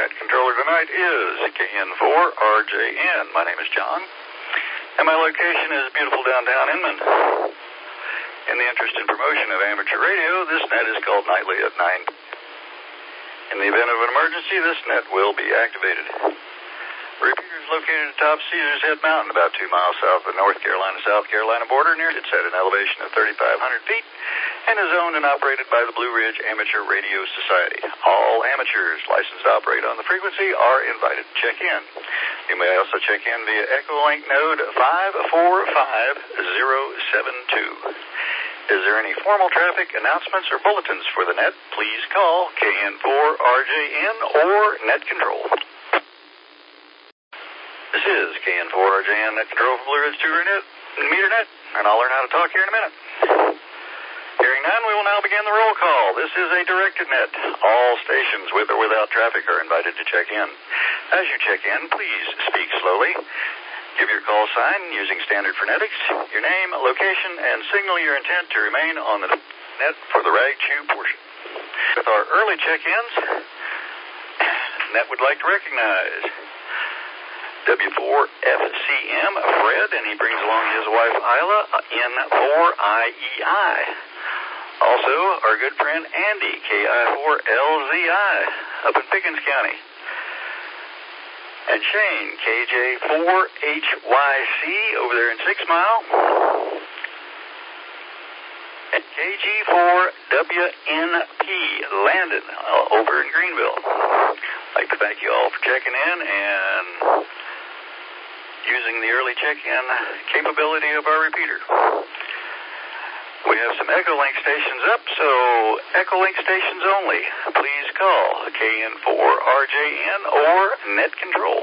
net controller tonight is KN4RJN. My name is John, and my location is beautiful downtown Inman. In the interest and promotion of amateur radio, this net is called nightly at 9. In the event of an emergency, this net will be activated. Repeater is located atop Caesars Head Mountain, about 2 miles south of the North Carolina-South Carolina border. It's at an elevation of 3,500 feet and is owned and operated by the Blue Ridge Amateur Radio Society. All amateurs licensed to operate on the frequency are invited to check in. You may also check in via Echolink node 545072. Is there any formal traffic announcements or bulletins for the net? Please call KN4RJN or Net Control. This is KN4RJN Net Control for Blue Ridge Meter Net, and I'll learn how to talk here in a minute. Hearing none, we will now begin the roll call. This is a directed net. All stations with or without traffic are invited to check in. As you check in, please speak slowly. Give your call sign using standard phonetics, your name, location, and signal your intent to remain on the net for the rag chew portion. With our early check-ins, net would like to recognize W4FCM Fred, and he brings along his wife Isla, N4IEI. Also, our good friend Andy, KI4LZI, up in Pickens County. And Shane, KJ4HYC, over there in 6 Mile. And KG4WNP, Landon, over in Greenville. I'd like to thank you all for checking in and using the early check-in capability of our repeater. We have some Echolink stations up, so Echolink stations only. Please call KN4RJN or Net Control.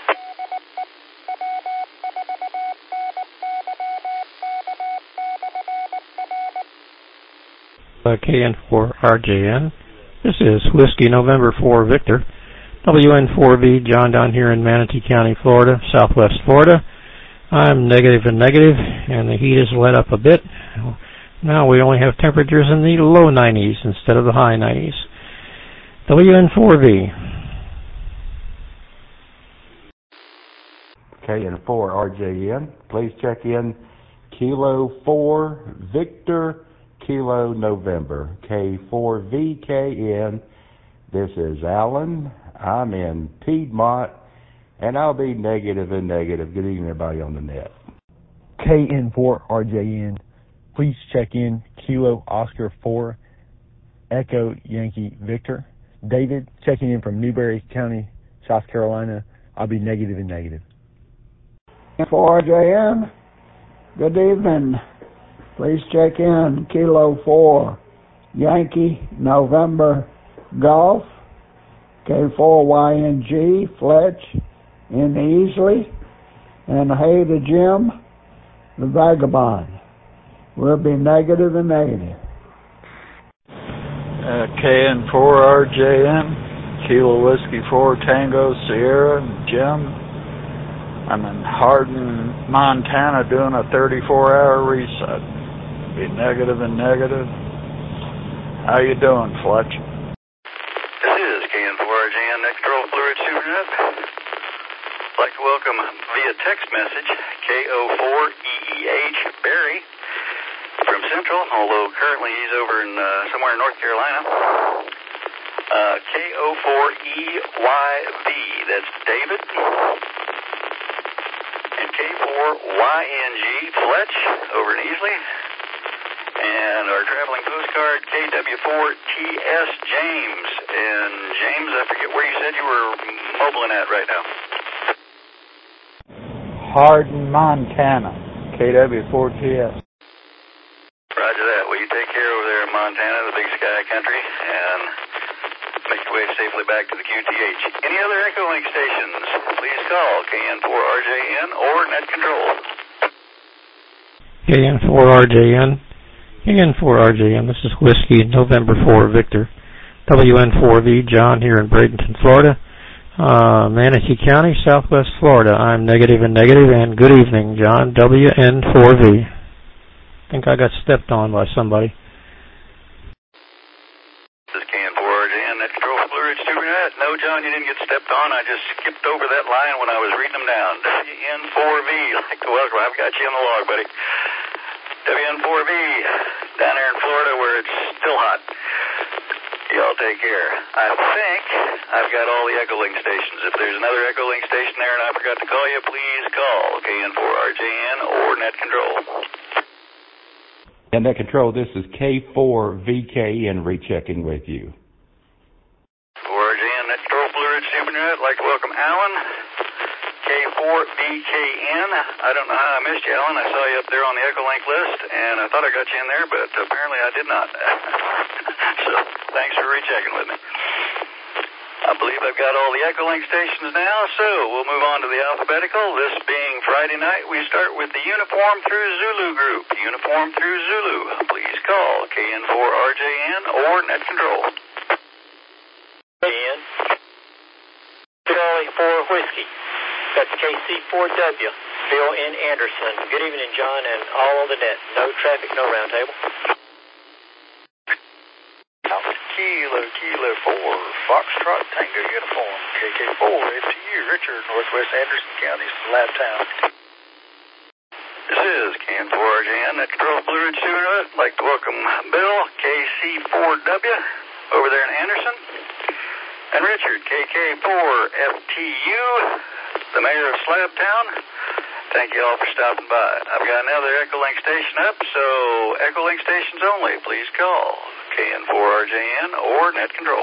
KN4RJN. This is Whiskey November 4 Victor. WN4V, John down here in Manatee County, Florida, Southwest Florida. I'm negative and negative, and the heat has let up a bit. Now we only have temperatures in the low 90s instead of the high 90s. WN4V. KN4RJN. Please check in Kilo 4 Victor Kilo November. K4VKN. This is Alan. I'm in Piedmont, and I'll be negative and negative. Good evening, everybody on the net. KN4RJN. Please check in Kilo Oscar 4 Echo Yankee Victor. David, checking in from Newberry County, South Carolina. I'll be negative and negative. KN4RJN. Good evening. Please check in Kilo 4 Yankee November Golf. K4YNG Fletch in Easley. And hey to Jim, the Vagabond. We'll be negative and negative. KN4RJN, Kilo Whiskey 4 Tango Sierra, Jim. I'm in Hardin, Montana, doing a 34-hour reset. Be negative and negative. How you doing, Fletch? This is KN4RJN Net Control Blue Ridge SuperNet. I'd like to welcome via text message KO4EEH Barry from Central, although currently he's over in somewhere in North Carolina. K04EYV, that's David. And K4YNG Fletch over in Easley. And our traveling postcard KW4TS James. And James, I forget where you said you were mobiling at right now. Hardin, Montana, KW4TS. Roger that. Well, you take care over there in Montana, the big sky country, and make your way safely back to the QTH. Any other Echolink stations, please call KN4RJN or Net Control. KN4RJN. KN4RJN, this is Whiskey November 4 Victor. WN4V, John here in Bradenton, Florida. Manatee County, Southwest Florida. I'm negative and negative, and good evening, John. WN4V. I think I got stepped on by somebody. This is KN4RJN Net Control for Blue Ridge SuperNet. No no, John, you didn't get stepped on. I just skipped over that line when I was reading them down. WN4V, like the welcome. I've got you in the log, buddy. WN4V, down there in Florida where it's still hot. Y'all take care. I think I've got all the Echolink stations. If there's another Echolink station there and I forgot to call you, please call KN4RJN or Net Control. And Net Control, this is K4VKN rechecking with you. 4RJN, Net Control, Blue Ridge Supernet. I'd like to welcome Alan. K4VKN. I don't know how I missed you, Alan. I saw you up there on the Echolink list, and I thought I got you in there, but apparently I did not. So, thanks for rechecking with me. I believe I've got all the Echolink stations now, so we'll move on to the alphabetical. This being Friday night, we start with the Uniform through Zulu group. Uniform through Zulu. Please call KN4RJN or Net Control. KN. Charlie 4 Whiskey. That's KC4W, Bill N. Anderson. Good evening, John, and all on the net. No traffic, no roundtable. Kilo 4, Foxtrot Tango Uniform, KK4, FTU, Richard, Northwest Anderson County, Slab Town. This is KN4RJN, Net Control, Blue Ridge Supernet. I'd like to welcome Bill, KC4W, over there in Anderson, and Richard, KK4FTU, the mayor of Slab Town. Thank you all for stopping by. I've got another Echolink station up, so Echolink stations only. Please call KN4RJN or Net Control.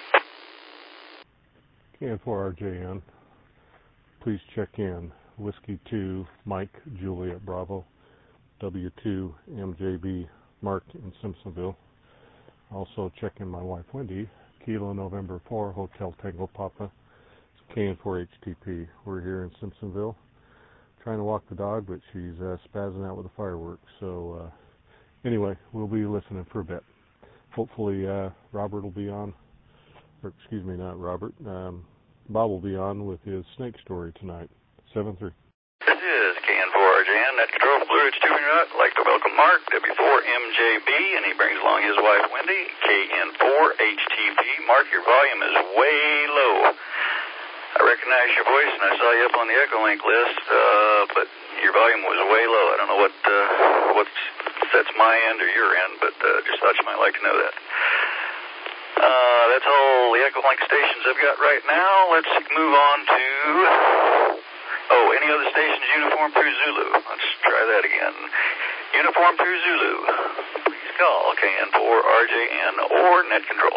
KN4RJN, please check in. Whiskey 2, Mike, Juliet, Bravo. W2, MJB, Mark in Simpsonville. Also check in my wife, Wendy. Kilo November 4, Hotel Tango Papa. KN4HTP. We're here in Simpsonville. Trying to walk the dog, but she's spazzing out with the fireworks. So anyway, we'll be listening for a bit. Hopefully Robert will be on, or excuse me, not Robert. Bob will be on with his snake story tonight. 7-3. This is KN4RJN, Net Control, Blue Ridge Supernet. I'd like to welcome Mark, W4MJB, and he brings along his wife Wendy, KN4HTP. Mark, your volume is way low. I recognize your voice, and I saw you up on the Echolink list, but your volume was way low. I don't know what that's my end or your end, but just thought you might like to know that. That's all the Echolink stations I've got right now. Let's move on to, any other stations uniform through Zulu. Let's try that again. Uniform through Zulu. Please call KN4RJN or Net Control.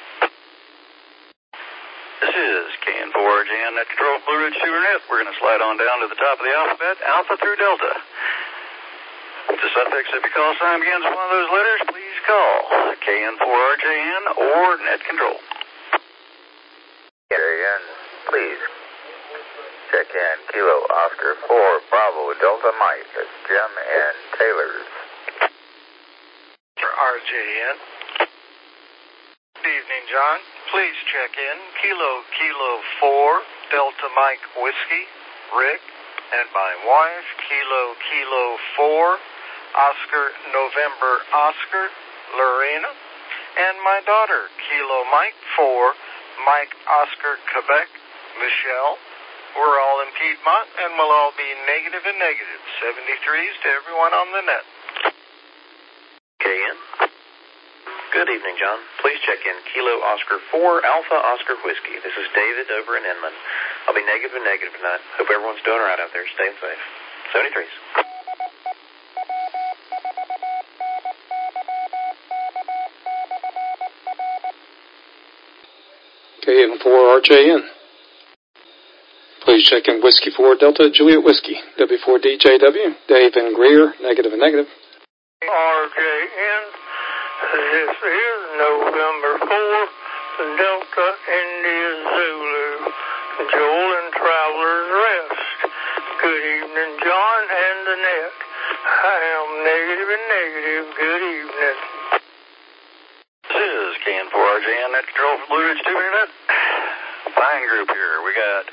This is KN4RJN, Net Control, Blue Ridge Supernet. We're going to slide on down to the top of the alphabet, Alpha through Delta. If the suffix of your call sign begins with one of those letters, please call KN4RJN or Net Control. KN, please. Check in Kilo Oscar 4 Bravo Delta Mike. That's Jim and Taylor's. For RJN. Good evening, John. Please check in Kilo 4 Delta Mike Whiskey, Rick, and my wife, Kilo 4 Oscar November Oscar, Lorena, and my daughter, Kilo Mike 4 Mike Oscar Quebec, Michelle. We're all in Piedmont, and we'll all be negative and negative. 73s to everyone on the net. KN. Good evening, John. Please check in Kilo Oscar 4 Alpha Oscar Whiskey. This is David over in Inman. I'll be negative and negative tonight. Hope everyone's doing all right out there, staying safe. 73s. KN4RJN. Please check in Whiskey 4 Delta Juliet Whiskey. W4DJW. Dave and Greer, negative and negative. RJN. This is November 4, Delta India Zulu, Joel and Traveler's Rest. Good evening, John and the net. I am negative and negative. Good evening. This is KN4RJN, Net Control for Blue Ridge Supernet. Fine group here. We got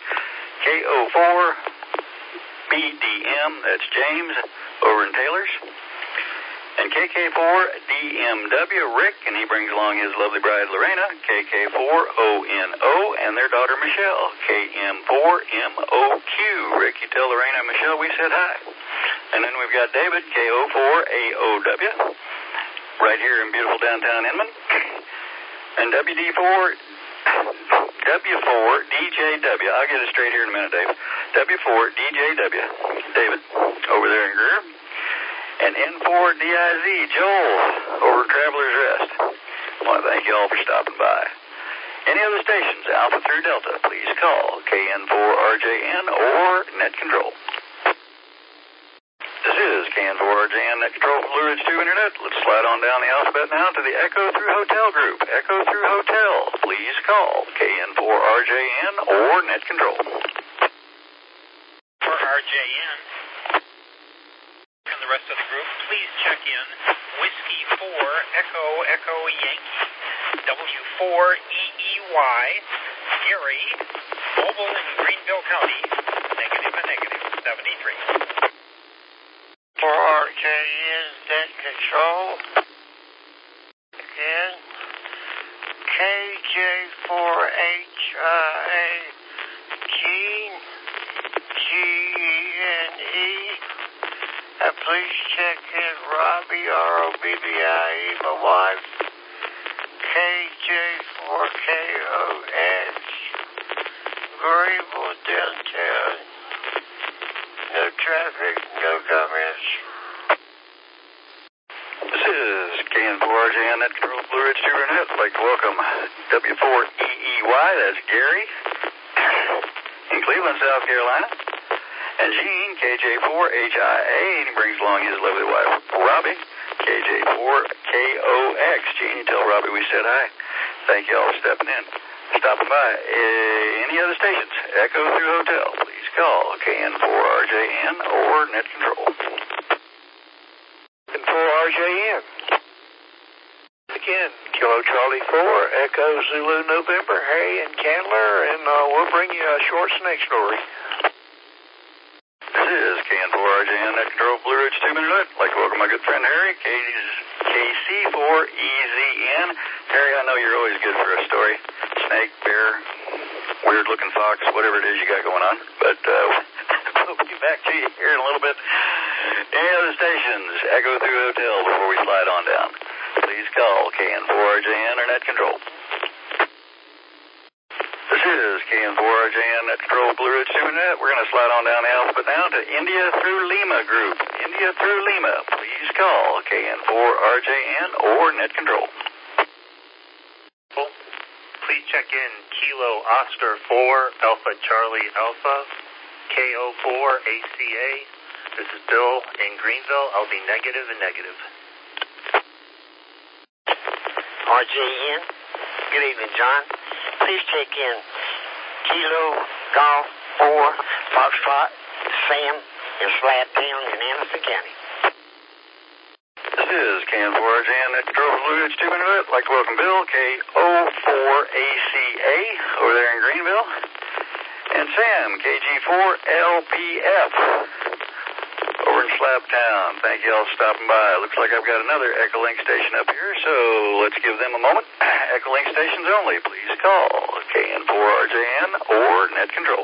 KO4BDM, that's James, over in Taylor's. And KK4DMW, Rick, and he brings along his lovely bride, Lorena, KK4ONO, and their daughter, Michelle, KM4MOQ. Rick, you tell Lorena and Michelle we said hi. And then we've got David, KO4AOW, right here in beautiful downtown Inman. And W4DJW, I'll get it straight here in a minute, Dave. W4DJW, David, over there in Greer. And N4DIZ, Joel, over Traveler's Rest. I want to thank you all for stopping by. Any other stations, Alpha through Delta, please call KN4RJN or Net Control. This is KN4RJN Net Control from Blue Ridge 2 Internet. Let's slide on down the alphabet now to the Echo Through Hotel group. Echo Through Hotel, please call KN4RJN or Net Control. For RJN and the rest of the group, please check in Whiskey 4 Echo Echo Yankee W4EEY Gary Mobile in Greenville County negative and negative 73. For RJN Net Control, again, KJ4HIA Gene, GENE, and please check in Robbie, ROBBIE, my wife, KJ4KOH, Greenville downtown. No traffic, no comments. This is KN4RJN Net Control Blue Ridge 2 Internet. I'd like to welcome W4EEY, that's Gary, in Cleveland, South Carolina. And Gene, KJ4HIA, and he brings along his lovely wife, Robbie, KJ4KOX. Gene, you tell Robbie we said hi. Thank you all for stopping by. Any other stations? Echo Through Hotel, please call KN4RJN or Net Control. And for RJN, again, Kilo Charlie 4, Echo Zulu November, Harry and Candler, and we'll bring you a short snake story. This is KN4RJN Net Control Blue Ridge 2 Internet. I'd like to welcome my good friend Harry, KC4EZN. Harry, I know you're always good for a story. Snake, bear, weird-looking fox, whatever it is you got going on. But we'll be back to you here in a little bit. Any other stations, Echo Through Hotel, before we slide on down, please call KN4RJN or Net Control. This is KN4RJN Net Control Blue Ridge 2 Internet. We're going to slide on down the alphabet now to India Through Lima group. India Through Lima, please call KN4RJN or Net Control. Please check in Kilo Oscar 4 Alpha Charlie Alpha KO4ACA. This is Bill in Greenville. I'll be negative and negative. RJN, good evening, John. Please check in Kilo Golf 4 Foxtrot Sam in Slabtown in Anderson County. This is KN4RJN Net Control Blue Ridge 2 Internet. I'd like to welcome Bill, KO4ACA, over there in Greenville. And Sam, KG4LPF, over in Slabtown. Thank you all for stopping by. Looks like I've got another Echolink station up here, so let's give them a moment. Echolink stations only. Please call KN4RJN or Net Control.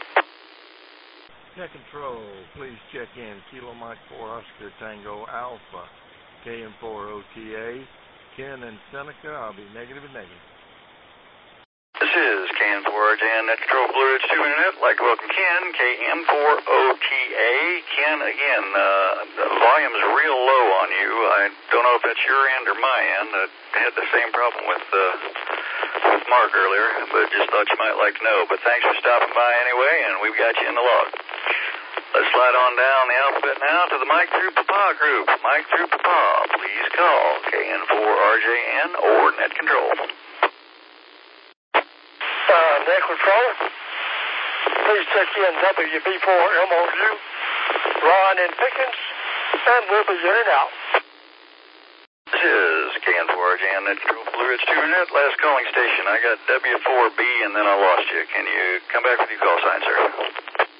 Net Control, please check in Kilo Mike 4 Oscar Tango Alpha, KN4OTA, Ken and Seneca. I'll be negative and negative. This is KN4RJN Net Control Blue Ridge 2 Internet. I'd like to welcome Ken, KM4OTA. Ken, again, the volume's real low on you. I don't know if that's your end or my end. I had the same problem with Mark earlier, but just thought you might like to know. But thanks for stopping by anyway, and we've got you in the log. Let's slide on down the alphabet now to the Mike Through Papa group. Mike Through Papa, please call KN4RJN or Net Control. Net Control, please check in WB4MOU, Ron and Pickens, and we'll be in and out. This is KN4RJN Net Control Blue Ridge 2 Internet, last calling station. I got W4B and then I lost you. Can you come back with your call sign, sir?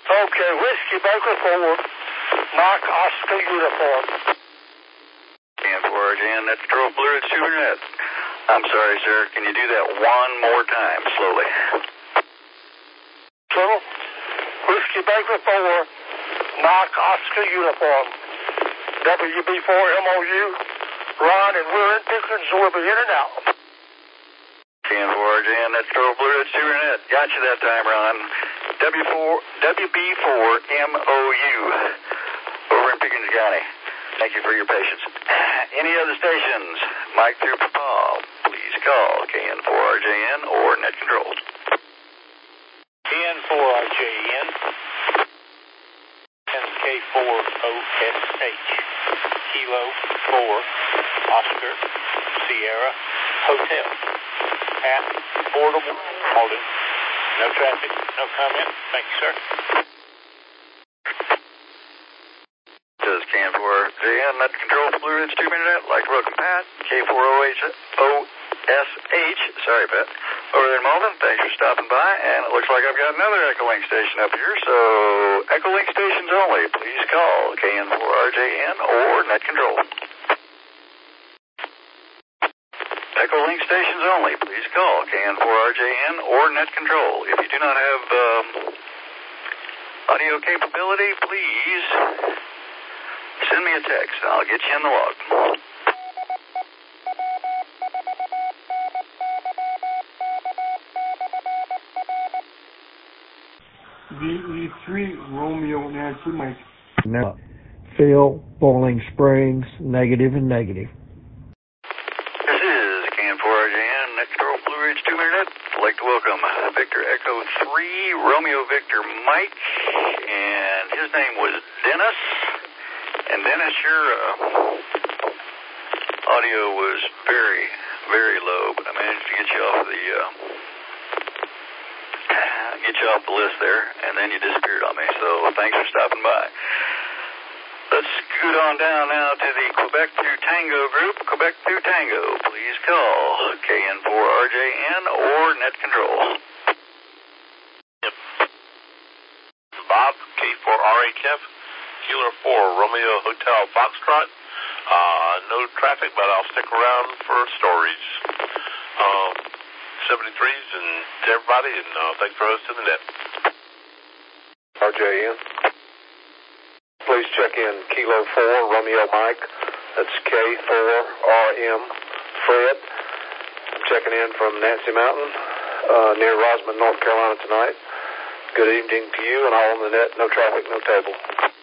Okay, Whiskey Baker 4, Mark Oscar Uniform. RJN, Net Control, Blue Ridge 2 Net. I'm sorry, sir. Can you do that one more time, slowly? Colonel, Whiskey Baker 4, Mike Oscar Uniform, WB4MOU, Ron and Will in Pickens will be in and out. KN4RJN, Net Control, Blue Ridge 2 Net. Got you that time, Ron. WB4MOU, over in Pickens County. Thank you for your patience. Any other stations? Mike through Papa, please call KN4RJN or Net Control. KN4RJN and K4OSH, Kilo 4, Oscar, Sierra, Hotel. At Portable, Malden. No traffic, no comment. Thank you, sir. Says KN4RJN, Net Control, Blue Ridge 2 Net, like welcome Pat, K4OSH, sorry Pat, over there in Malden, thanks for stopping by, and it looks like I've got another Echolink station up here, so Echolink stations only, please call KN4RJN or Net Control. Echolink stations only, please call KN4RJN or Net Control. If you do not have audio capability, please send me a text and I'll get you in the log. VE3 Romeo Nancy Mike. No. Phil, Bowling Springs, negative and negative. This is KN4RJN, Net Control, Blue Ridge 2 Net. I'd like to welcome Victor Echo 3, Romeo Victor Mike, and his name was Dennis. And Dennis, your audio was very, very low, but I managed to get you off the list there, and then you disappeared on me, so thanks for stopping by. Let's scoot on down now to the Quebec through Tango group. Quebec through Tango, please call KN4RJN or Net Control. Yep. Bob, K4RHF, Kilo 4, Romeo Hotel Foxtrot. No traffic, but I'll stick around for storage. 73s and to everybody, and thanks for hosting the net. RJN. Please check in Kilo 4, Romeo Mike. That's K4RM Fred. I'm checking in from Nancy Mountain, near Rosman, North Carolina tonight. Good evening to you and all on the net. No traffic, no table.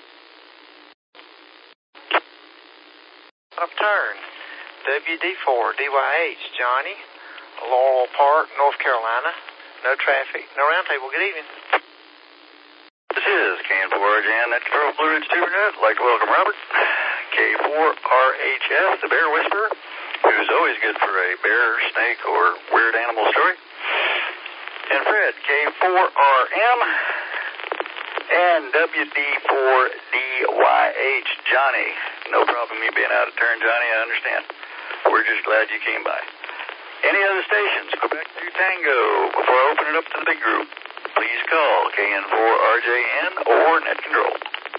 Upturn. WD4 DYH Johnny, Laurel Park, North Carolina. No traffic, no roundtable. Good evening. This is KN4RJN, Net Control, Blue Ridge 2 Net. I'd like to welcome Robert, K4RHF, the Bear Whisperer, who's always good for a bear, snake, or weird animal story. And Fred, K4RM, and WD4DYH Johnny. No problem you being out of turn, Johnny, I understand. We're just glad you came by. Any other stations? Quebec through Tango. Before I open it up to the big group, please call KN4RJN or Net Control.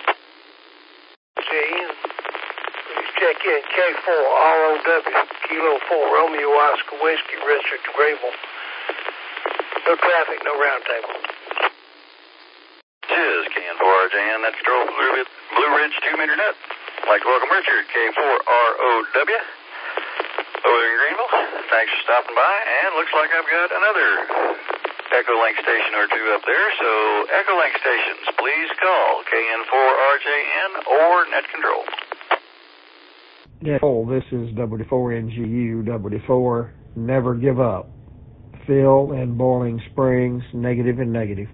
JN, please check in K4ROW, Kilo 4, Romeo Oscar Whiskey, Richard Grable. No traffic, no roundtable. This is KN4RJN, Net Control, Blue Ridge 2 Net. I'd like to welcome Richard, K4ROW, over in Greenville. Thanks for stopping by, and looks like I've got another Echolink station or two up there, so Echolink stations, please call KN4RJN or Net Control. Yeah, this is W4NGU, W4, never give up. Phil and Boiling Springs, negative and negative.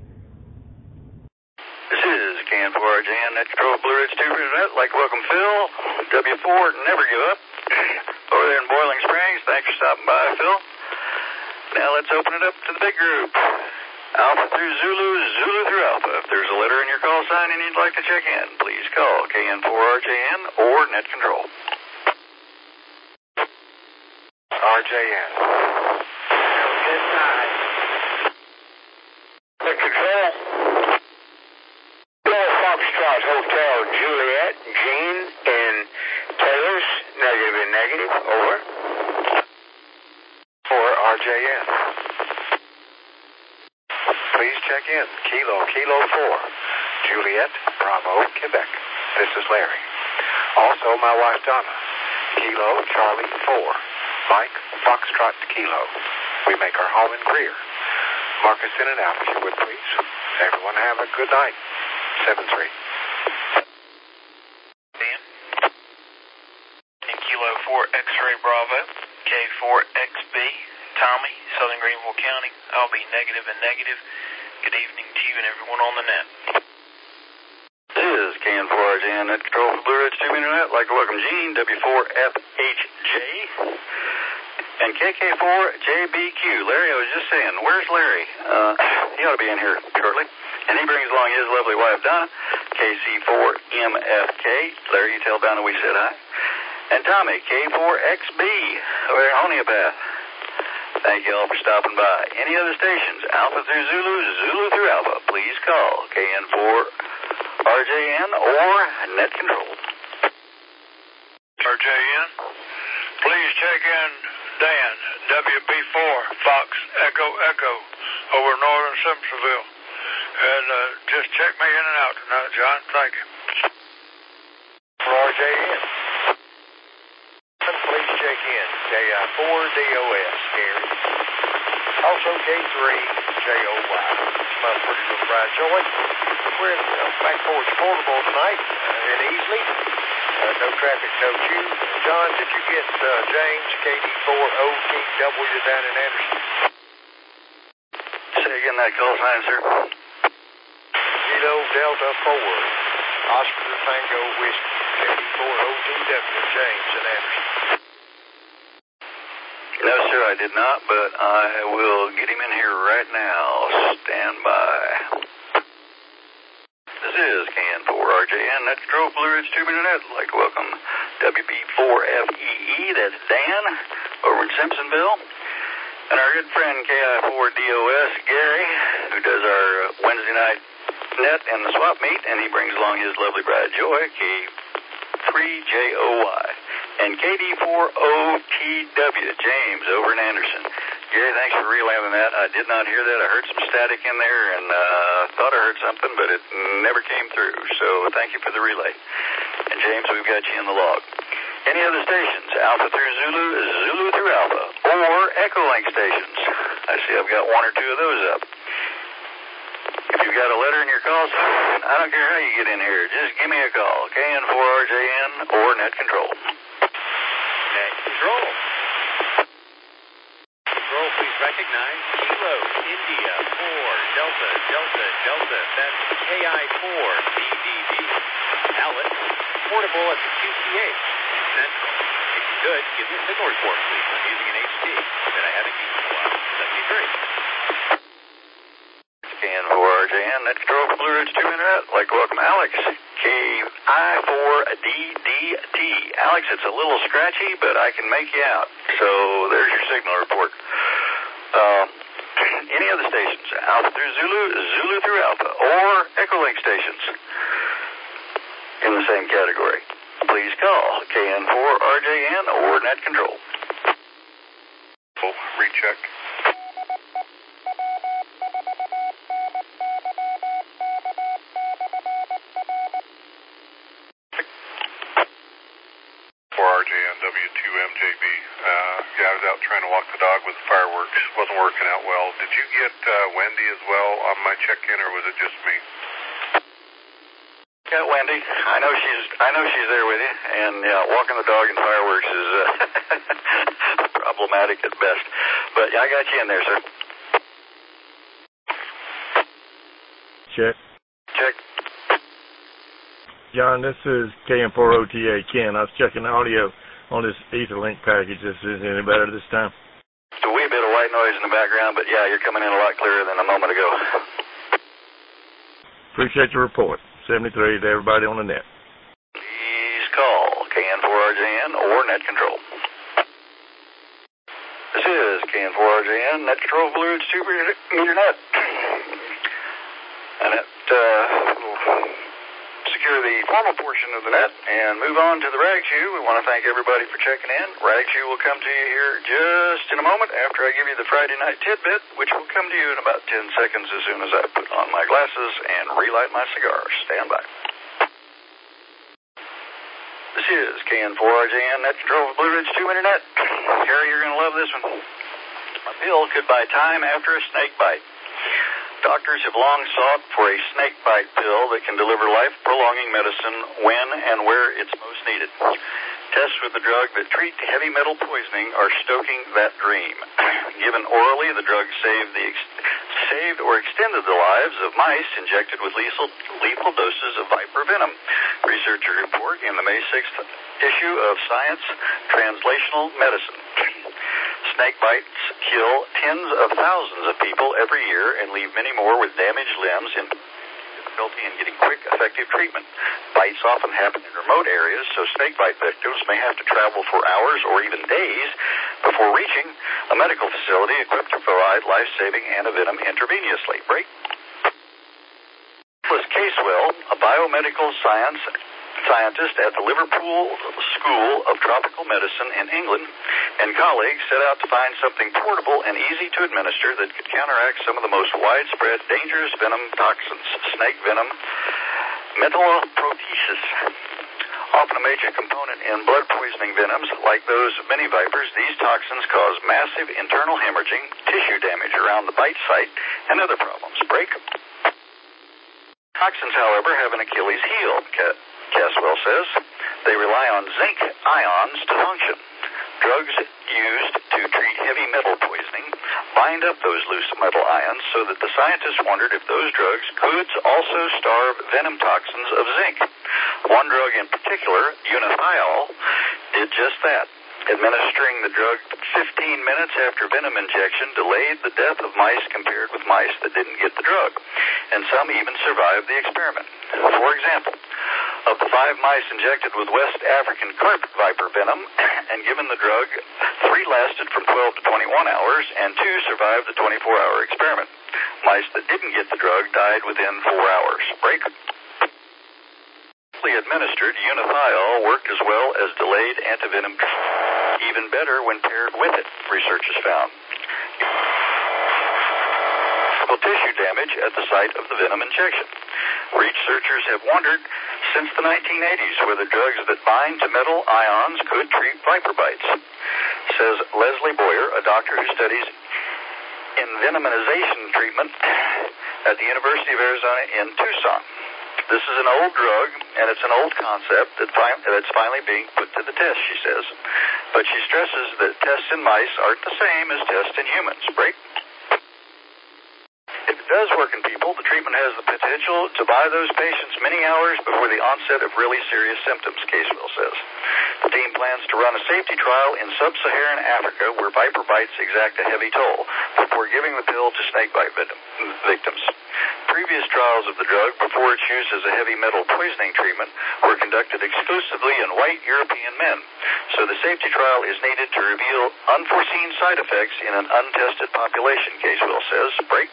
This is KN4RJN, Net Control, Blue Ridge 2 Net. Like to welcome Phil, W4, never give up. Over there in Boiling Springs, thanks for stopping by, Phil. Now let's open it up to the big group. Alpha through Zulu, Zulu through Alpha. If there's a letter in your call sign and you'd like to check in, please call KN4RJN or Net Control. RJN. Good night. Net Control. Foxtrot Hotel, Juliet, Jean, and Taylor's, negative and and negative. Over. For RJN. Please check in. Kilo 4. Juliet, Bravo, Quebec. This is Larry. Also, my wife Donna. Kilo, Charlie 4. Mike, Foxtrot, Kilo. We make our home in Greer. Mark us in and out if you would, please. Everyone have a good night. 7-3. Dan? In Kilo 4 X-Ray Bravo, K4XB, Tommy, Southern Greenville County. I'll be negative and negative. Good evening to you and everyone on the net. This is KN4RJN, Net Control for Blue Ridge Tube Internet. Like to welcome Gene, W4FHJ, and KK4JBQ. Larry, I was just saying, where's Larry? He ought to be in here shortly. And he brings along his lovely wife, Donna, KC4MFK. Larry, you tell Donna we said hi. And Tommy, K4XB, we're homeopath. Thank you all for stopping by. Any other stations, Alpha through Zulu, Zulu through Alpha, please call KN4RJN or Net Control. RJN, please check in Dan, WB4, Fox, Echo, over northern Simpsonville. And just check me in and out tonight, John. Thank you. For RJN. Please check in. KI4DOS, Gary. Also K3JOY. It's my pretty little bride, Joy. We're in Back Porch Portable tonight in Easley. No traffic, no queue. John, did you get James, KD4OTW down in Anderson? Say again that call sign, sir. Kilo Delta 4. Oscar Tango Whiskey. KD4OTW, James in Anderson. No, sir, I did not, but I will get him in here right now. Stand by. This is KN4RJN, Net Control Blue Ridge Tube Internet. I'd like to welcome WB4FEE, that's Dan, over in Simpsonville. And our good friend KI4DOS, Gary, who does our Wednesday night net and the swap meet, and he brings along his lovely bride, Joy, K3JOY. And KD4OTW, James, over in Anderson. Gary, thanks for relaying that. I did not hear that. I heard some static in there and thought I heard something, but it never came through. So thank you for the relay. And James, we've got you in the log. Any other stations? Alpha through Zulu, Zulu through Alpha, or Echo Link stations. I see I've got one or two of those up. If you've got a letter in your call sign, I don't care how you get in here. Just give me a call. KN4RJN or Net Control. Net Control. Control, please recognize Kilo India 4 Delta Delta. That's KI4DDD. Alex, portable at the QCH. Central. If you could, give me a signal report, please. I'm using an HD that I haven't used in a while. 73. KN4RJN, Net Control for Blue Ridge Tube Internet. I'd like to welcome Alex, KI4DDT. Alex, it's a little scratchy, but I can make you out. So there's your signal report. Any other stations? Alpha through Zulu, Zulu through Alpha, or Echo Link stations in the same category. Please call KN4RJN or Net Control. Recheck. W2MJB. Yeah, I was out trying to walk the dog with fireworks. Wasn't working out well. Did you get Wendy as well on my check-in, or was it just me? Yeah, Wendy. I know she's there with you, and yeah, walking the dog and fireworks is problematic at best. But yeah, I got you in there, sir. Check. John, this is KN4OTA Ken. I was checking the audio on this Etherlink package. Is it any better this time? Just a wee bit of white noise in the background, but yeah, you're coming in a lot clearer than a moment ago. Appreciate your report. 73 to everybody on the net. Please call KN4RJN or Net Control. This is KN4RJN, Net Control Blue Ridge Tube Internet. And at secure the formal portion of the net and move on to the Rag Chew, we want to thank everybody for checking in. Rag Chew will come to you here just in a moment after I give you the Friday night tidbit, which will come to you in about 10 seconds as soon as I put on my glasses and relight my cigar. Stand by. This is KN4RJN, Net Control for Blue Ridge 2 Internet. Harry, you're going to love this one. A pill could buy time after a snake bite. Doctors have long sought for a snake bite pill that can deliver life-prolonging medicine when and where it's most needed. Tests with the drug that treat heavy metal poisoning are stoking that dream. Given orally, the drug saved or extended the lives of mice injected with lethal doses of viper venom. Researchers report in the May 6th issue of Science Translational Medicine. Snake bites kill tens of thousands of people every year and leave many more with damaged limbs and difficulty in getting quick, effective treatment. Bites often happen in remote areas, so snake bite victims may have to travel for hours or even days before reaching a medical facility equipped to provide life-saving antivenom intravenously. Break. Nicholas Casewell, a biomedical scientist at the Liverpool School of Tropical Medicine in England, and colleagues set out to find something portable and easy to administer that could counteract some of the most widespread dangerous venom toxins. Snake venom, metalloprotesis, often a major component in blood poisoning venoms like those of many vipers. These toxins cause massive internal hemorrhaging, tissue damage around the bite site, and other problems. Break. Toxins, however, have an Achilles heel, Caswell says. They rely on zinc ions to function. Drugs used to treat heavy metal poisoning bind up those loose metal ions so that the scientists wondered if those drugs could also starve venom toxins of zinc. One drug in particular, Unithiol, did just that. Administering the drug 15 minutes after venom injection delayed the death of mice compared with mice that didn't get the drug, and some even survived the experiment. For example, of the 5 mice injected with West African carpet viper venom and given the drug, 3 lasted from 12 to 21 hours, and 2 survived the 24-hour experiment. Mice that didn't get the drug died within 4 hours. Break. Administered, Unithiol worked as well as delayed antivenom, even better when paired with it, researchers found. Tissue damage at the site of the venom injection. Researchers have wondered since the 1980s whether drugs that bind to metal ions could treat viper bites, says Leslie Boyer, a doctor who studies envenomization treatment at the University of Arizona in Tucson. This is an old drug, and it's an old concept that's finally being put to the test, she says. But she stresses that tests in mice aren't the same as tests in humans. Break. If it does work in people, the treatment has the potential to buy those patients many hours before the onset of really serious symptoms, Casewell says. The team plans to run a safety trial in sub-Saharan Africa where viper bites exact a heavy toll before giving the pill to snakebite victims. Previous trials of the drug before its use as a heavy metal poisoning treatment were conducted exclusively in white European men, so the safety trial is needed to reveal unforeseen side effects in an untested population, Casewell says. Break.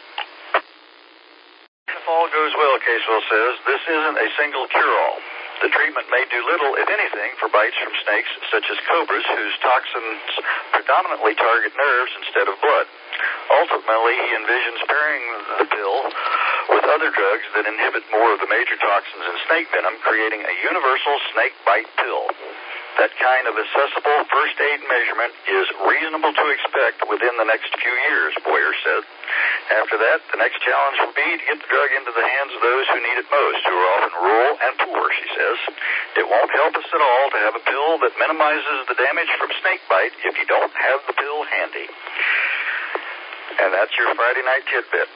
If all goes well, Casewell says, this isn't a single cure-all. The treatment may do little, if anything, for bites from snakes such as cobras, whose toxins predominantly target nerves instead of blood. Ultimately, he envisions pairing the pill with other drugs that inhibit more of the major toxins in snake venom, creating a universal snake bite pill. That kind of accessible first aid measurement is reasonable to expect within the next few years, Boyer said. After that, the next challenge will be to get the drug into the hands of those who need it most, who are often rural and poor, she says. It won't help us at all to have a pill that minimizes the damage from snake bite if you don't have the pill handy. And that's your Friday night tidbit.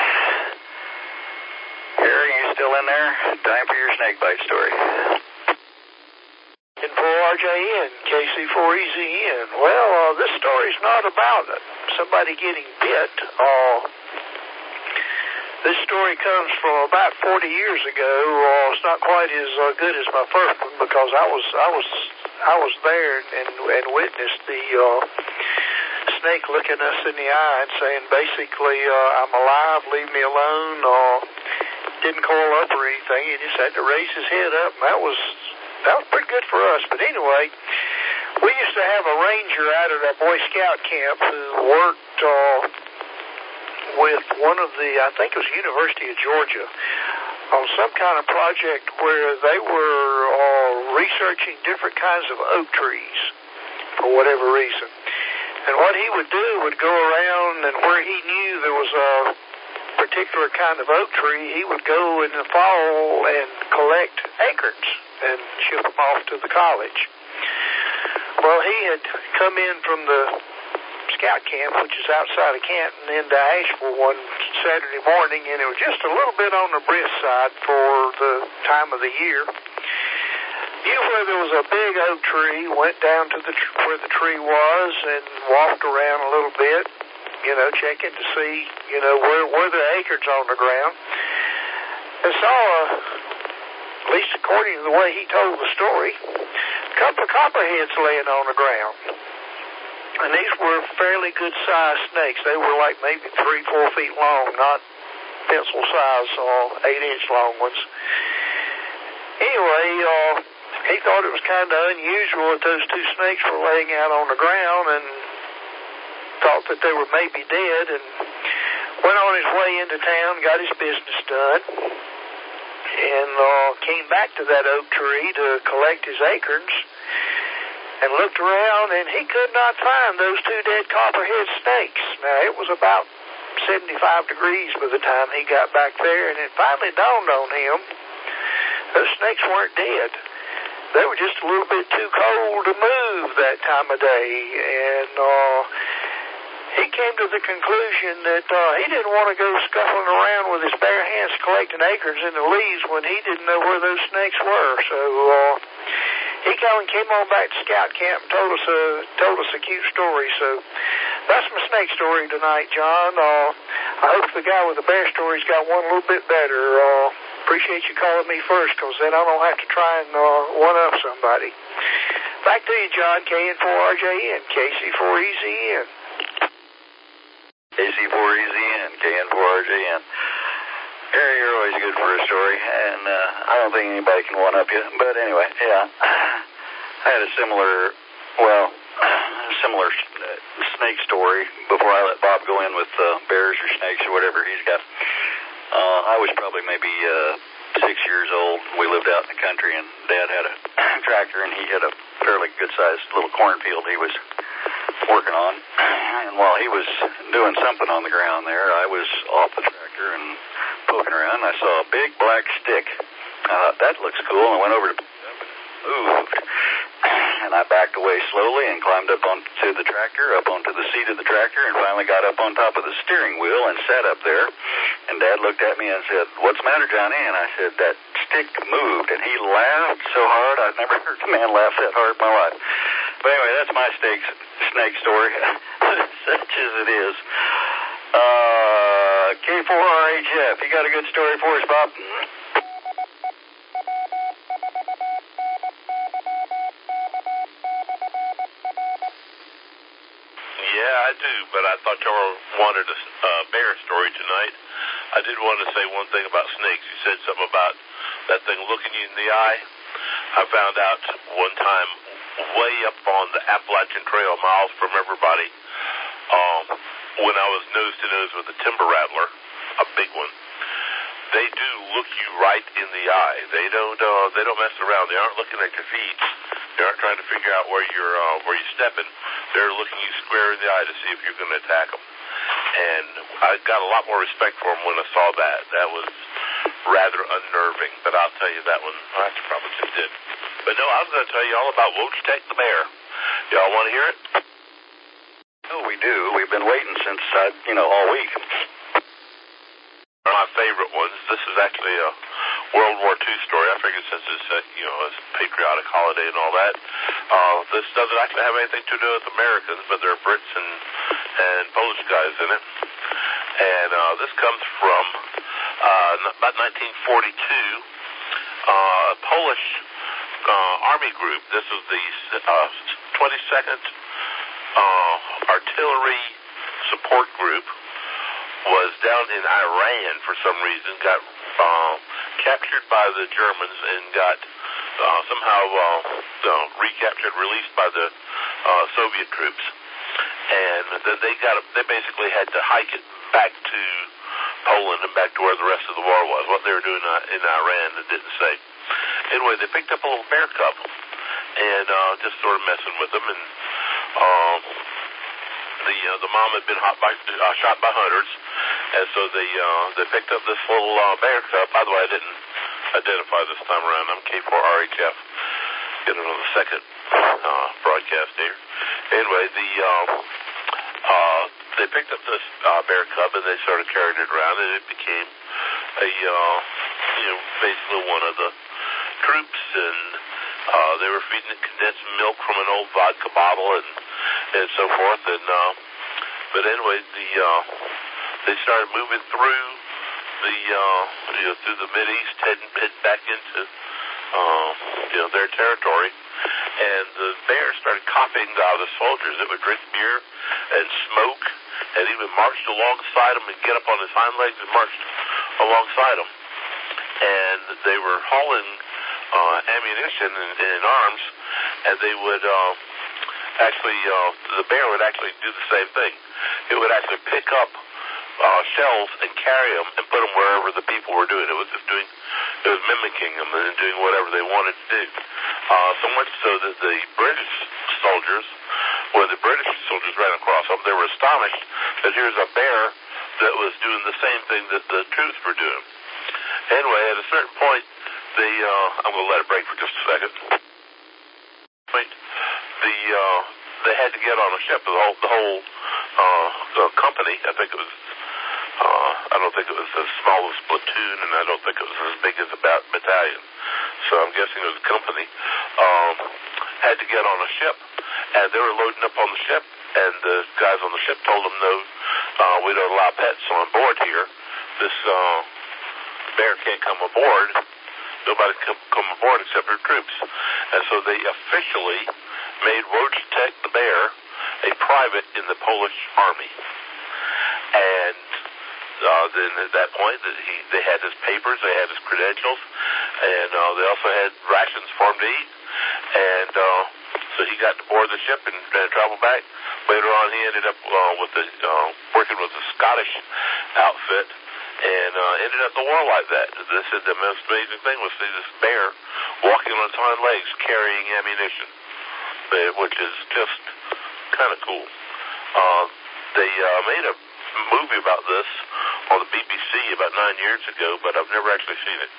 Harry, you still in there? Time for your snake bite story. And for RJN, KC4EZN. Well, this story's not about somebody getting bit. This story comes from about 40 years ago. It's not quite as good as my first one because I was there and witnessed the snake looking us in the eye and saying basically, I'm alive, leave me alone. didn't coil up or anything. He just had to raise his head up, and that was pretty good for us. But anyway, we used to have a ranger out at our Boy Scout camp who worked with one of the, I think it was University of Georgia, on some kind of project where they were researching different kinds of oak trees for whatever reason. And what he would do would go around, and where he knew there was a particular kind of oak tree, he would go in the fall and collect acorns and ship them off to the college. Well, he had come in from the scout camp, which is outside of Canton, into Asheville one Saturday morning, and it was just a little bit on the brisk side for the time of the year. You know where there was a big oak tree, went down to where the tree was and walked around a little bit, checking to see, where the acorns on the ground, and saw, at least according to the way he told the story, a couple of copperheads laying on the ground. And these were fairly good-sized snakes. They were like maybe 3-4 feet long, not pencil-size, 8-inch long ones. Anyway, he thought it was kind of unusual that those two snakes were laying out on the ground, and thought that they were maybe dead, and went on his way into town, got his business done, and came back to that oak tree to collect his acorns, and looked around, and he could not find those two dead copperhead snakes. Now, it was about 75 degrees by the time he got back there, and it finally dawned on him those snakes weren't dead. They were just a little bit too cold to move that time of day, and he came to the conclusion that he didn't want to go scuffling around with his bare hands collecting acorns in the leaves when he didn't know where those snakes were. So he came on back to scout camp and told us a cute story. So that's my snake story tonight, John. I hope the guy with the bear story's got one a little bit better. Appreciate you calling me first, because then I don't have to try and one-up somebody. Back to you, John. KN4RJN, KC4EZN. KC4EZN, KN4RJN. Gary, you're always good for a story, and I don't think anybody can one-up you. But anyway, yeah, I had a similar snake story before I let Bob go in with bears or snakes or whatever he's got. I was probably maybe 6 years old. We lived out in the country, and Dad had a tractor, and he had a fairly good-sized little cornfield he was working on. And while he was doing something on the ground there, I was off the tractor and poking around, and I saw a big black stick. I thought, that looks cool, and I went over to pick it up and moved. And I backed away slowly and climbed up onto the tractor, up onto the seat of the tractor, and finally got up on top of the steering wheel and sat up there. And Dad looked at me and said, "What's the matter, Johnny?" And I said, "That stick moved." And he laughed so hard, I've never heard a man laugh that hard in my life. But anyway, that's my snake story, such as it is. K4RHF, you got a good story for us, Bob? Yeah, I do, but I thought y'all wanted a bear story tonight. I did want to say one thing about snakes. You said something about that thing looking you in the eye. I found out one time way up on the Appalachian Trail, miles from everybody, when I was nose to nose with a timber rattler, a big one. They do look you right in the eye. They don't mess around. They aren't looking at your feet. They aren't trying to figure out where you're stepping. They're looking you square in the eye to see if you're going to attack them. And I got a lot more respect for them when I saw that. That was rather unnerving. But I'll tell you that one, I probably just did. But no, I was going to tell you all about Won't You Take the Bear. Y'all want to hear it? Oh, we do. We've been waiting since, all week. My favorite ones. This is actually a World War II story. I figured since it's a patriotic holiday and all that, this doesn't actually have anything to do with Americans, but there are Brits and Polish guys in it. And this comes from about 1942. A Polish army group. This is the 22nd Artillery Support Group. Was down in Iran for some reason, got captured by the Germans and got somehow recaptured, released by the Soviet troops. And then they basically had to hike it back to Poland and back to where the rest of the war was. What they were doing in Iran, it didn't say. Anyway, they picked up a little bear cub and just sort of messing with them. And the mom had been shot by hunters, and so they picked up this little bear cub. By the way, I didn't identify this time around. I'm K4RHF. Get it on the second broadcast here. Anyway, they picked up this bear cub and they sort of carried it around, and it became basically one of the troops, and they were feeding it condensed milk from an old vodka bottle and so forth. And but anyway, they started moving through through the Mideast, heading back into their territory. And the bear started copying the soldiers that would drink beer and smoke, and even marched alongside them and get up on his hind legs and marched alongside them. And they were hauling ammunition and arms, and they would the bear would actually do the same thing. It would actually pick up shells and carry them and put them wherever the people were doing. It was mimicking them and doing whatever they wanted to do. So much so that the British soldiers, when the British soldiers ran across them, they were astonished that here's a bear that was doing the same thing that the troops were doing. Anyway, at a certain point, I'm going to let it break for just a second. They had to get on a ship. The whole company. I think it was. I don't think it was as small as platoon, and I don't think it was as big as a battalion. So I'm guessing it was a company. Had to get on a ship, and they were loading up on the ship, and the guys on the ship told them, no, we don't allow pets on board here. This bear can't come aboard. Nobody can come aboard except our troops. And so they officially made Wojtek the bear a private in the Polish army. And then at that point, they had his papers, they had his credentials, and they also had rations for him to eat. And so he got to board the ship and traveled back. Later on, he ended up working with the Scottish outfit, and ended up the war like that. They said the most amazing thing was to see this bear walking on its hind legs carrying ammunition, which is just kind of cool. They made a movie about this on the BBC about 9 years ago, but I've never actually seen it.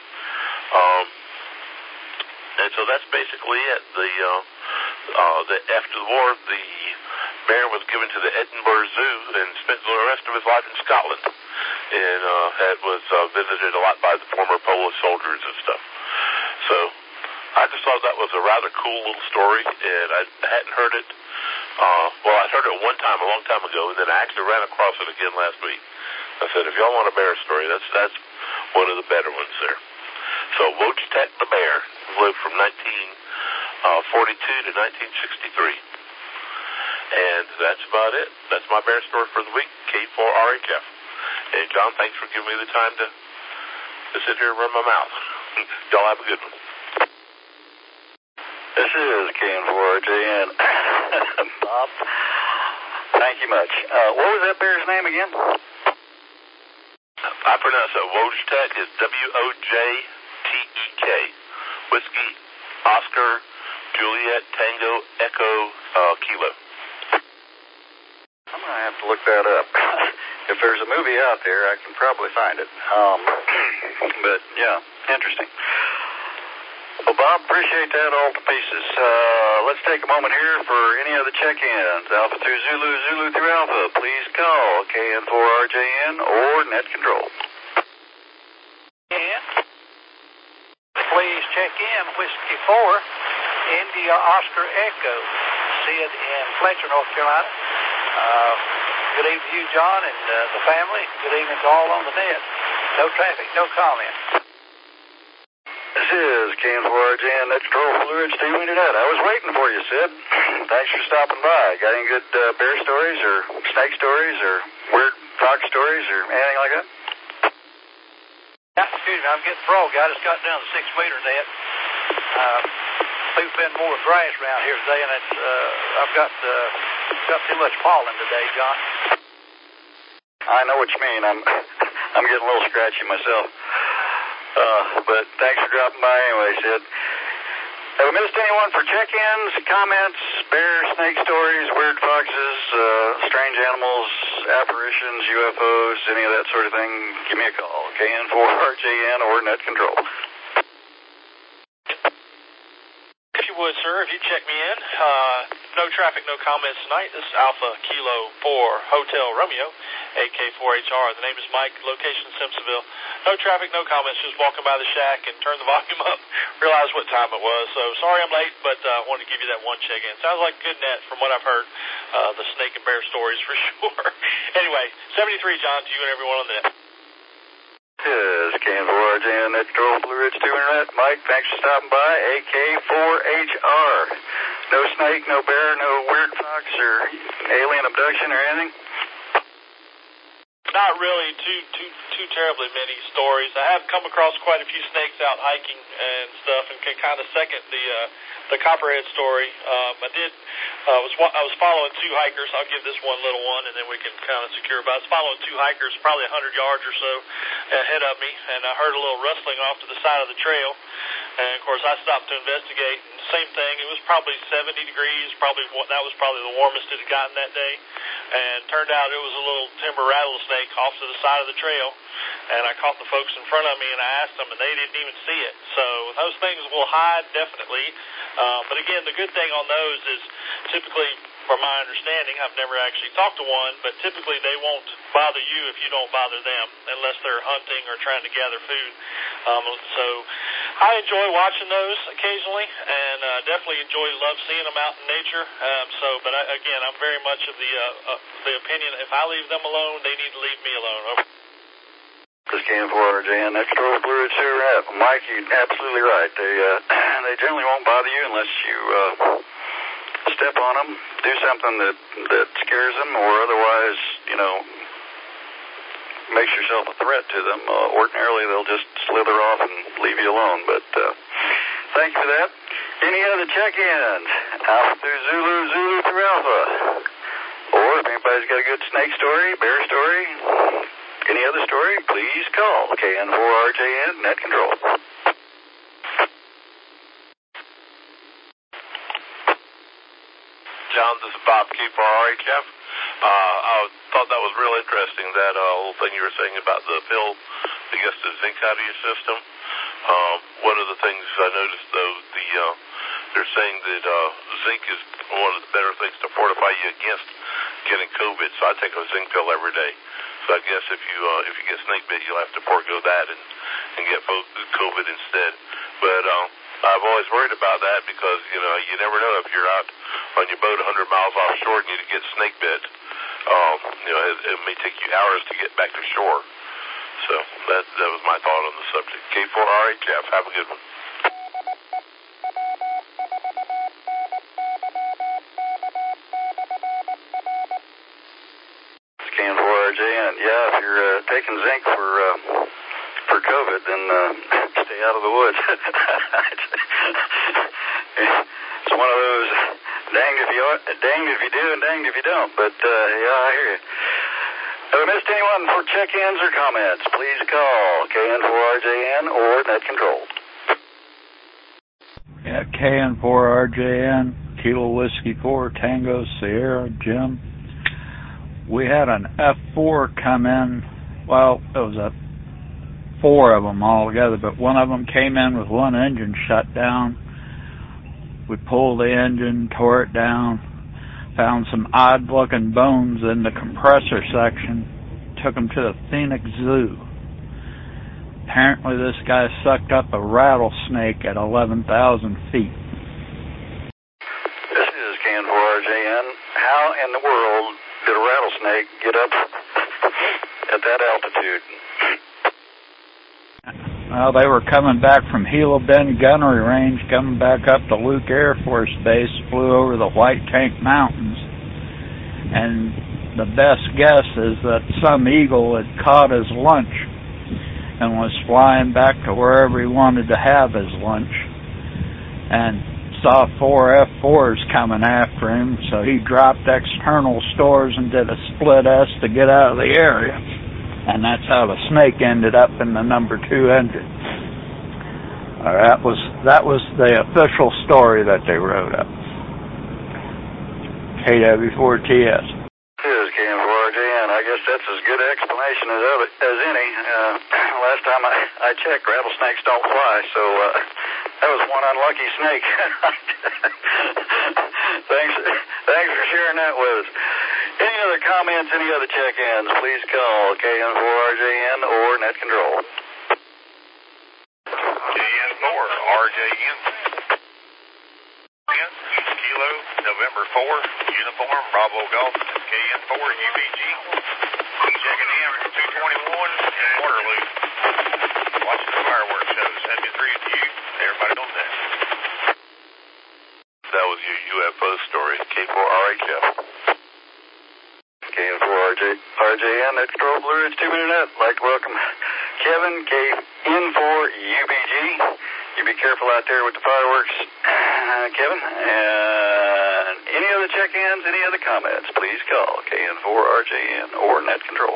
And so that's basically it. After the war, the bear was given to the Edinburgh Zoo and spent the rest of his life in Scotland, and was visited a lot by the former Polish soldiers and stuff. So I just thought that was a rather cool little story, and I hadn't heard it. I heard it one time, a long time ago, and then I actually ran across it again last week. I said, if y'all want a bear story, that's one of the better ones there. So Wojtek the bear lived from 1942 to 1963. And that's about it. That's my bear story for the week, K4RHF. And John, thanks for giving me the time to sit here and run my mouth. Y'all have a good one. This is KN4RJN. Bob, thank you much. What was that bear's name again? I pronounce it Wojtek. It's Wojtek. Whiskey, Oscar, Juliet, Tango, Echo, Kilo. I'm going to have to look that up. If there's a movie out there, I can probably find it. But, yeah, interesting. Well, Bob, appreciate that all to pieces. Let's take a moment here for any other check-ins. Alpha through Zulu, Zulu through Alpha. Please call KN4RJN or Net Control. And please check in Whiskey 4, India Oscar Echo, Sid in Fletcher, North Carolina. Good evening to you, John, and the family. Good evening to all on the net. No traffic, no comment. This is KN4RJN, Net Control for Blue Ridge TV Internet. I was waiting for you, Sid. Thanks for stopping by. Got any good bear stories or snake stories or weird fox stories or anything like that? Excuse me, I'm getting frog. I just got down the 6-meter net. We've been more grass around here today, and it's I've got too much pollen today, John. I know what you mean. I'm getting a little scratchy myself. But thanks for dropping by anyway, Sid. Have we missed anyone for check-ins, comments, bear, snake stories, weird foxes, strange animals, apparitions, UFOs, any of that sort of thing? Give me a call. KN4RJN or Net Control. If you would, sir, if you check me in. No traffic, no comments tonight. This is Alpha Kilo 4 Hotel Romeo, AK4HR. The name is Mike, location Simpsonville. No traffic, no comments, just walking by the shack and turn the volume up, realize what time it was. So sorry I'm late, but I wanted to give you that one check-in. Sounds like a good net from what I've heard, the snake and bear stories for sure. Anyway, 73, John, to you and everyone on the net. Yes, KN4RJN, Net Control, Blue Ridge 2 Internet. Mike, thanks for stopping by. AK4HR. No snake, no bear, no weird fox or alien abduction or anything? Not really too terribly many stories. I have come across quite a few snakes out hiking and stuff, and can kind of second the copperhead story. I was following two hikers. I'll give this one little one, and then we can kind of secure. But I was following two hikers, probably 100 yards or so ahead of me, and I heard a little rustling off to the side of the trail. And of course, I stopped to investigate. And same thing. It was probably 70 degrees. That was probably the warmest it had gotten that day. And turned out it was a little timber rattlesnake off to the side of the trail. And I caught the folks in front of me, and I asked them, and they didn't even see it. So those things will hide, definitely. But again, the good thing on those is typically, from my understanding, I've never actually talked to one, but typically they won't bother you if you don't bother them, unless they're hunting or trying to gather food. So I enjoy watching those occasionally, and definitely love seeing them out in nature. But again, I'm very much of the opinion, if I leave them alone, they need to leave me alone. Over. This KN4RJN, Net Control, Blue Ridge 2 Internet. Mike, you're absolutely right. They generally won't bother you unless you step on them, do something that scares them, or otherwise, makes yourself a threat to them. Ordinarily, they'll just slither off and leave you alone. But thank you for that. Any other check-ins? Alpha through Zulu, Zulu through Alpha. Or if anybody's got a good snake story, bear story, any other story, please call KN4RJN, Net Control. John, this is Bob K4RHF. I thought that was real interesting, that whole thing you were saying about the pill to get the zinc out of your system. One of the things I noticed, though, they're saying that zinc is one of the better things to fortify you against getting COVID. So I take a zinc pill every day. So I guess if you get snake bit, you'll have to forego that and get COVID instead. But I've always worried about that because you never know if you're out on your boat 100 miles offshore and you get snake bit. It may take you hours to get back to shore. So that was my thought on the subject. K4RHF, have a good one. It's KN4RJN. Yeah, if you're taking zinc for COVID, then stay out of the woods. It's one of those danged if you do and danged if you don't. But yeah, I hear you. Have I missed anyone for check-ins or comments? Please call KN4RJN or Net Control. Yeah, KN4RJN, Kilo Whiskey 4, Tango, Sierra, Jim. We had an F4 come in. Well, it was 4 of them all together, but one of them came in with one engine shut down. We pulled the engine, tore it down, found some odd-looking bones in the compressor section, took them to the Phoenix Zoo. Apparently this guy sucked up a rattlesnake at 11,000 feet. This is KN4RJN. How in the world did a rattlesnake get up at that altitude? Well, they were coming back from Gila Bend Gunnery Range, coming back up to Luke Air Force Base, flew over the White Tank Mountains, and the best guess is that some eagle had caught his lunch and was flying back to wherever he wanted to have his lunch, and saw 4 F4s coming after him, so he dropped external stores and did a split S to get out of the area. And that's how the snake ended up in the number 2 engine. That was the official story that they wrote up. KW4TS. This is KM4RJN. I guess that's as good an explanation as any. Last time I checked, rattlesnakes don't fly, so that was one unlucky snake. Thanks for sharing that with us. Any other comments, any other check-ins, please call KM4RJN or Net Control. KN4RJN. Kilo, November 4, uniform, Bravo Golf, KN4 UBG. Checking in from 221 in Waterloo. Watching the fireworks show. 73 to you. Everybody on that. That was your UFO story. K4RHF. KN4RJN, Net Control, Blue Ridge 2-minute net. Like to welcome Kevin, KN4UBG. You be careful out there with the fireworks, Kevin. And any other check-ins, any other comments, please call KN4RJN or Net Control.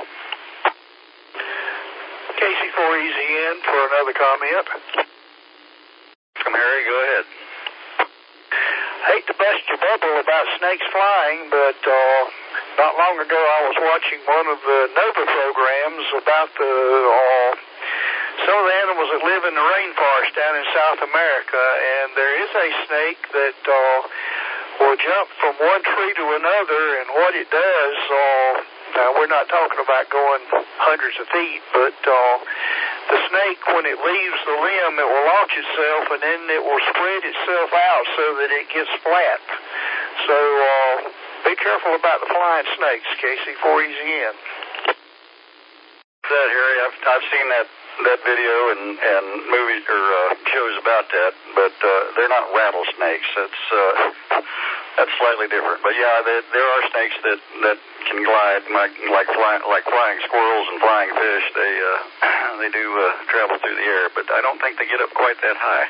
KC4EZN for another comment. Come, Harry, go ahead. Hate to bust your bubble about snakes flying, but not long ago I was watching one of the NOVA programs about some of the animals that live in the rainforest down in South America, and there is a snake that will jump from one tree to another, and what it does, now we're not talking about going hundreds of feet, but the snake, when it leaves the limb, it will launch itself, and then it will spread itself out so that it gets flat. So be careful about the flying snakes, KC4EZN. That, Harry, I've seen that video and movies or shows about that, but they're not rattlesnakes. That's slightly different. But yeah, there are snakes that can glide like flying squirrels and flying fish. They do travel through the air, but I don't think they get up quite that high.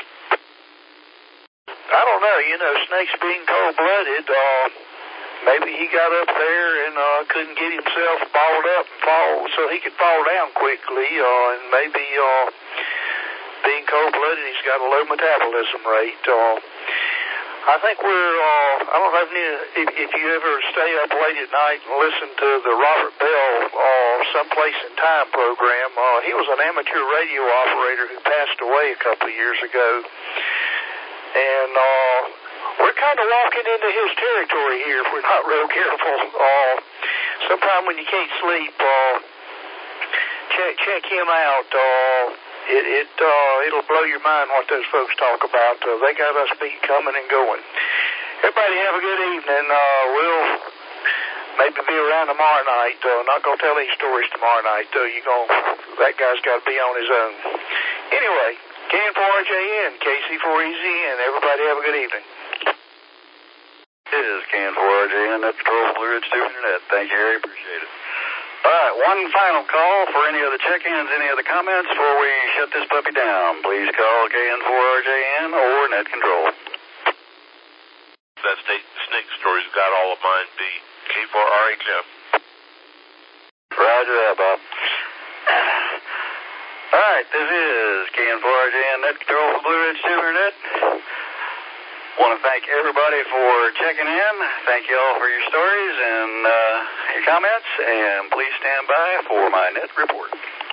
I don't know. You know, snakes being cold-blooded, maybe he got up there and couldn't get himself balled up and fall so he could fall down quickly, and maybe being cold-blooded, he's got a low metabolism rate. I think I don't know if you ever stay up late at night and listen to the Robert Bell Someplace in Time program. He was an amateur radio operator who passed away a couple of years ago. And we're kind of walking into his territory here if we're not real careful. Sometime when you can't sleep, check him out. It'll blow your mind what those folks talk about. They got us beat coming and going. Everybody have a good evening. We'll maybe be around tomorrow night. Not going to tell any stories tomorrow night. That guy's got to be on his own. Anyway, KN4RJN, KC4EZN. Everybody have a good evening. It is KN4RJN, Net Control, Blue Ridge 2-minute net. Thank you, Harry. Appreciate it. All right, one final call for any other check-ins, any other comments before we shut this puppy down. Please call KN4RJN or Net Control. That snake story's got all of mine beat. K4RHF. Roger that, Bob. All right, this is KN4RJN, Net Control, Blue Ridge 2-minute net. Want to thank everybody for checking in. Thank you all for your stories and your comments, and please stand by for my net report.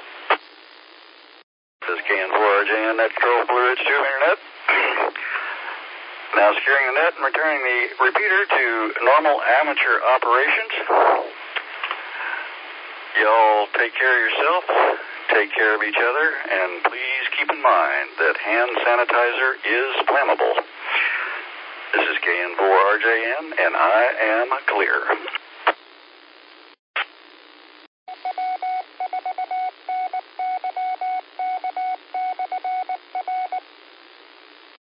This is KN4RJN, Net Control, Blue Ridge 2-minute net. Now securing the net and returning the repeater to normal amateur operations. Y'all take care of yourself, take care of each other, and please keep in mind that hand sanitizer is flammable. This is KN4RJN, and I am clear.